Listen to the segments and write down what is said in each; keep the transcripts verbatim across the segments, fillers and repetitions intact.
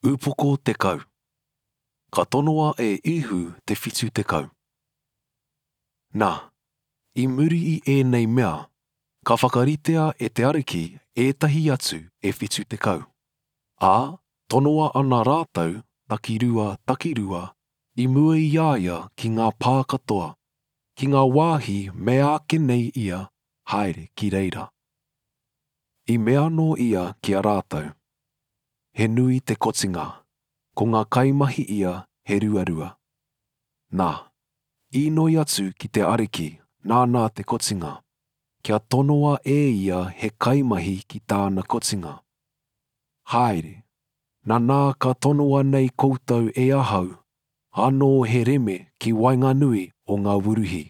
Upoko te kau. Ka tonoa e ihu te whitu te kau. Nā, i muri i ēnei mea, ka whakaritea e te ariki ētahi atu e whitu te kau. Ā, tonoa ana rātau takirua takirua i mua i iaia ki ngā pā katoa, ki ngā wāhi me ake nei ia haere ki reira. I mea no ia ki a rātau. He nui te kotinga, ko ngā kaimahi ia he ruarua. Nā, i noi atu ki te ariki nāna te kotinga, kia tonoa e ia he kaimahi ki tāna kotinga. Haere, nā nā ka tonoa nei koutou e ahau, anō he reme ki Wainganui o ngā wuruhi.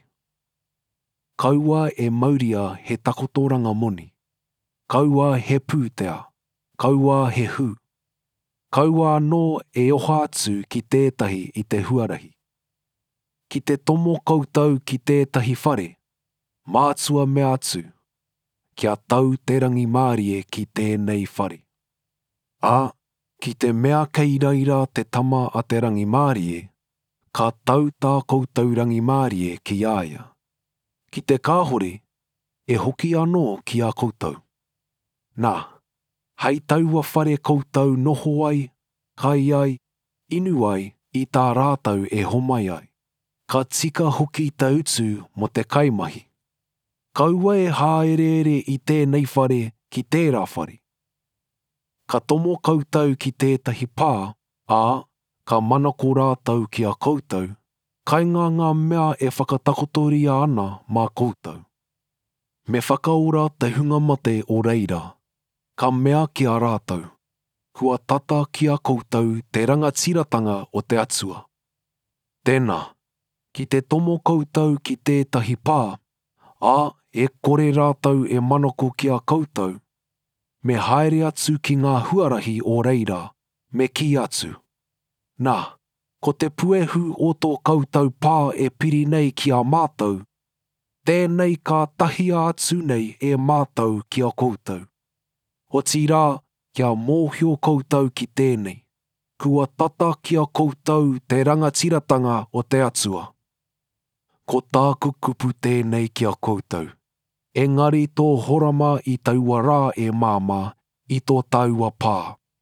Kaua e mauria he takotoranga moni. Kaua he pūtea. Kaua he hu. Kaua anō e oha atu ki tētahi i te huarahi. Ki te tomo koutou ki tētahi whare, mātua mea atu, kia tau te rangi mārie ki tēnei whare. Ā, ki te mea kei reira te tama a te rangi mārie, ka tau tā koutou rangi mārie ki aia. Ki te kāhore, e hoki anō ki a koutou. Nā, hei taua whare koutou noho ai, kai ai, inu ai i tā rātau e homai ai. Ka tika hoki te utu mo te kaimahi. Kaua e haereere i tēnei whare ki tērā whare. Ka tomo koutou ki tētahi pā, ā, ka manako rātau ki a koutou, kai ngā ngā mea e whakatakotoria ana mā koutou. Me whakaora te hunga mate o reira, ka mea ki a rātau, kua tata ki a koutou te rangatiratanga o te atua. Tēnā, ki te tomo koutou ki tētahi pā, ā, e kore rātau e manako ki a koutou, me haere atu ki ngā huarahi o reira, me ki atu. Nā, ko te puehu o tō koutou pā e piri nei ki a mātou, tēnei ka tahia atu nei e mātou ki a koutou. O tirā, kia mōhio koutou ki tēnei, kua tata ki a koutou te rangatiratanga o te atua. Ko tāku kupu tēnei ki a koutou, engari tō horama i taua rā e māmā i tō taua pā.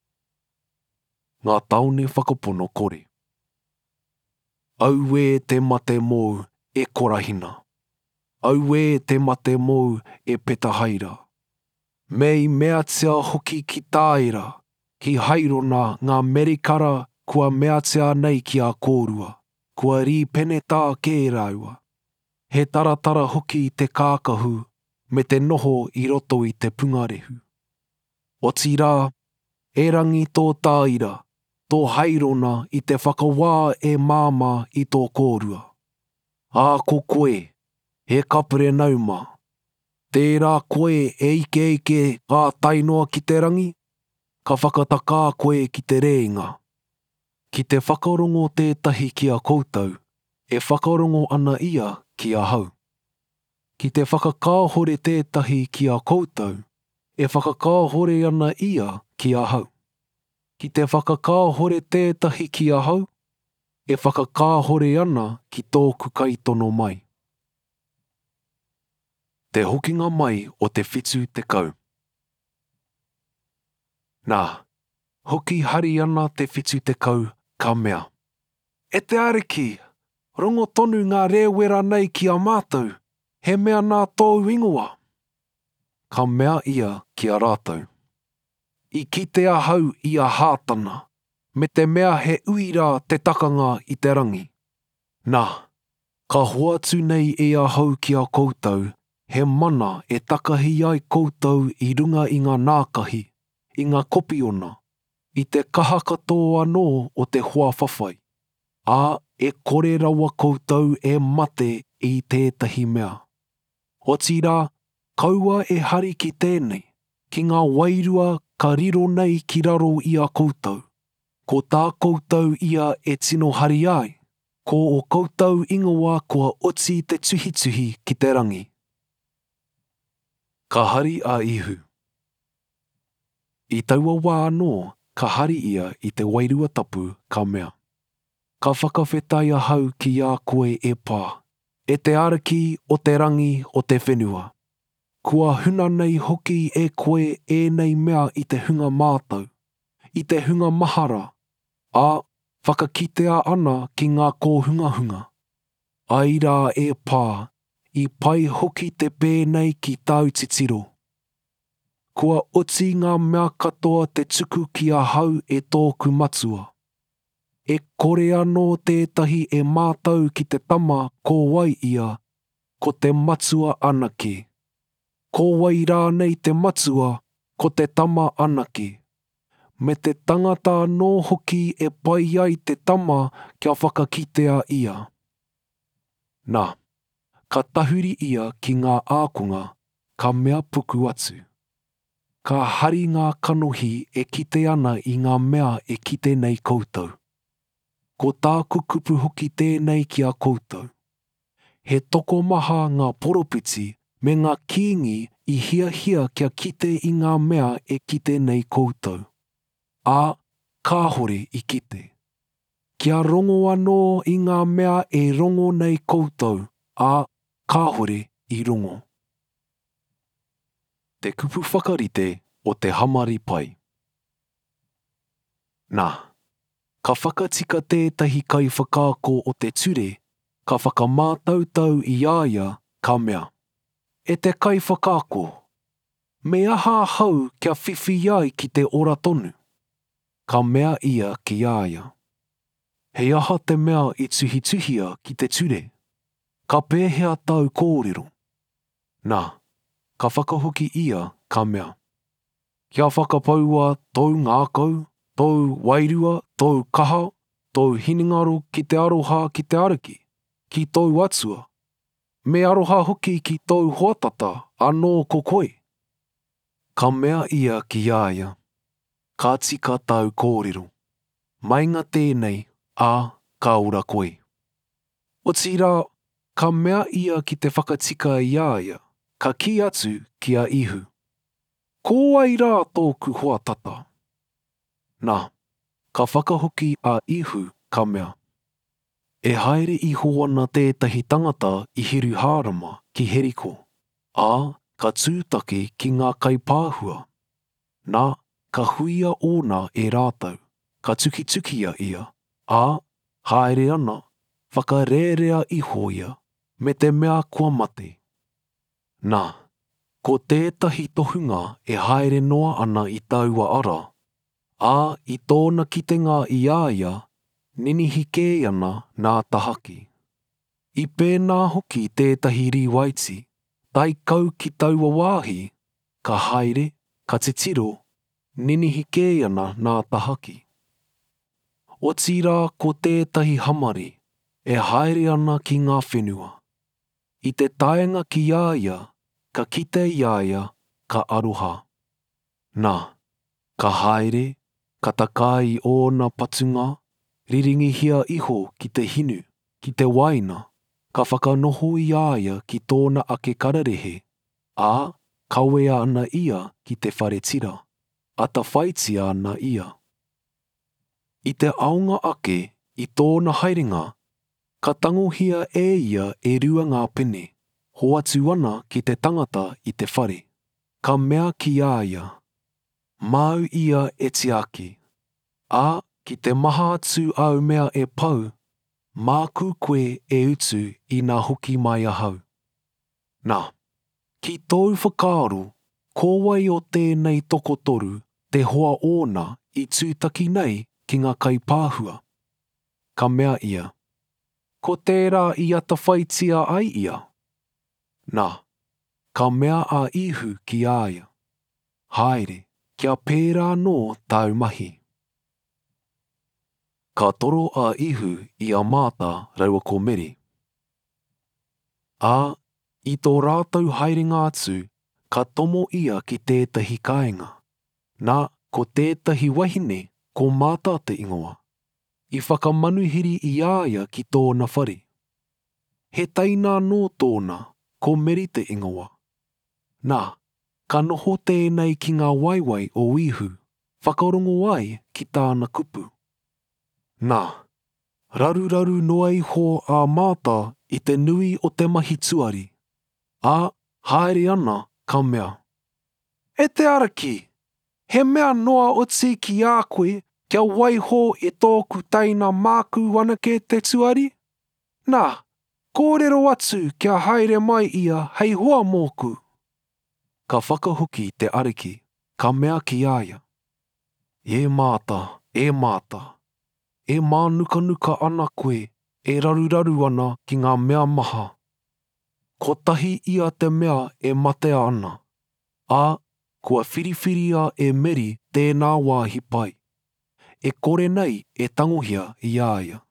Ngā taone whakapono kore. Au e te mate mou e korahina. Au e te mate mou e petahaira. Mei mea tia hoki ki tāera, ki hairona ngā merikara kua mea tia nei ki a kōrua, kua ri pene tā kē raua. He taratara hoki te kākahu me te noho i roto i te pungarehu. O tirā, e rangi tō tāira, tō hairona i te whakawā e māmā i tō kōrua. Ā ko koe, he kapere nauma. Tērā koe e ike ike ngā tainoa ki te rangi, ka whakataka koe ki te reinga. Ki te whakarongo tētahi ki a koutou, e whakarongo ana ia ki a hau. Ki te whakakāhore tētahi ki a koutou, e whakakāhore ana ia ki a hau. Ki te whakakāhore tētahi ki a hau, e whakakāhore ana ki tōku kaitono mai. Te hokinga mai o te whitu te kau. Nā, hoki hari ana te whitu te kau ka mea. E te ariki, rongo tonu ngā rewera nei ki a mātou, he mea nā tōu ingoa. Ka mea ia ki a rātau. I kite a hau i a hātana, me te mea he uira te takanga i te rangi. Nā, ka hoatu nei e a hau ki a koutou, he mana e takahi ai koutou i runga i ngā nākahi, i ngā kopiona, i te kaha katoa anō o te hoa whawhai. Ā, e kore rawa koutou e mate i tētahi mea. O tirā, kaua e hari ki tēnei, ki ngā wairua ka riro nei ki raro i a koutou. Ko tā koutou ia e tino hari ai, ko o koutou ingoa kua oti te tuhituhi ki te rangi. Ka hari a ihu. I taua wā anō ka hari ia i te wairua tapu ka mea. Ka whakawhetai ahau ki a koe e pā, e te ariki o te rangi o te whenua. Kua huna nei hoki e koe e nei mea i te hunga mātau, i te hunga mahara, a whakakitea ana ki ngā kōhungahunga. Ai rā e pā, i pai hoki te pēnei ki tāu titiro. Kua oti ngā mea katoa te tuku ki a hau e tōku matua. E kore anō tētahi e mātau ki te tama ko wai ia, ko te matua anake. Ko wai rānei te matua, ko te tama anake. Me te tangata anō hoki e pai ai te tama kia whakakitea ia. Nā, ka tahuri ia ki ngā ākonga, ka mea puku atu. Ka hari ngā kanohi e kite ana i ngā mea e kite nei koutou. Ko tāku kupu hoki tēnei ki a koutou. He toko maha ngā poropiti me ngā kiingi i hia hia kia kite i ngā mea e kite nei koutou. A, kāhore i kite. Kia rongo anō i ngā mea e rongo nei koutou, a kāhore i rongo. Te kupu whakarite o te hamari pai. Nā, ka whakatika tētahi kai whakaako o te ture, ka whakamātautau i aia ka mea. E te kai whakaako, me aha hau kia whiwhi ai ki te ora tonu. Ka mea ia ki aia. Hei aha te mea i tuhi tuhia ki te ture. Ka pēhea tau kōrero. Nā, ka whakahoki ia ka mea. Kia whakapaua tau ngākau, tau wairua, tau kaha, tau hiningaro ki te aroha ki te ariki, ki tau atua. Me aroha hoki ki tau hoatata anō ko koe. Ka mea ia ki aia. Ka tika tau kōrero. Mainga tēnei, a ka ura koe. O tira, ka mea ia ki te whakatika i aia, ka ki atu ki a ihu. Ko ai rā tōku hoatata. Nā, ka whakahoki a ihu ka mea. E haere i hoana tētahi tangata i hiru hārama ki Heriko, a ka tūtake ki ngā kai pāhua. Nā, ka huia ona e rātau, ka tukitukia ia, a haere ana, whakarerea iho ia, me te mea kua mate. Nā, ko tētahi tohunga e haere noa ana i taua ara, a i tōna kitenga i aia, ninihi kē ana nā tahaki. I pēnā hoki tētahi riwaiti, tai kau ki taua wāhi, ka haere, ka titiro, ninihi kē ana nā tahaki. O tira ko tētahi hamari, e haere ana ki ngā whenua. I te taenga ki aia, ka kite i aia, ka aroha. Nā, ka haere, ka takai ōna patunga, riringihia iho ki te hinu, ki te waina, ka whakanoho i aia ki tōna ake kararehe, a kawea ana ia ki te whare tira, ata whaitia ana ia. I te aonga ake i tōna haerenga, ka tangohia e ia e rua ngā pene, hoatu ana ki te tangata i te whare. Ka mea ki aia. Mau ia e te ake. A ki te maha atu au mea e pau, māku koe e utu i ngā hoki mai ahau. Nā, ki tōu whakaaro, kōwai o tēnei tokotoru, te hoa ona i tūtaki nei ki ngā kai pāhua. Ka mea ia. Ko tērā i ata whaitia ai ia. Nā, ka mea a ihu ki aia. Haere, kia pērā no tau mahi. Ka toro a ihu i a māta raua ko mere. A, i tō rātau haerenga atu, ka tomo ia ki tētahi kāinga. Nā, ko tētahi wahine ko māta te ingoa. I whakamanuhiri i aia ki tōna whare. He taina no tōna, ko meri te ingoa. Nā, ka noho tēnei ki ngā waiwai o ihu, whakarongo ai ki tāna kupu. Nā, raruraru noa iho a māta i te nui o te mahi tuari. A, haere ana ka mea. E te araki, he mea noa oti ki a koe kia waiho e tōku taina māku anake te tuari? Nā, kōrero atu kia haere mai ia hei hoa mōku. Ka whakahoki te ariki, ka mea ki aia. E māta, e māta, e mānukanuka ana koe, e raruraru ana ki ngā mea maha. Ko tahi ia te mea e matea ana. A, kua whiriwhiria e meri tēnā wāhi pai. E kore nei e tangohia i āia.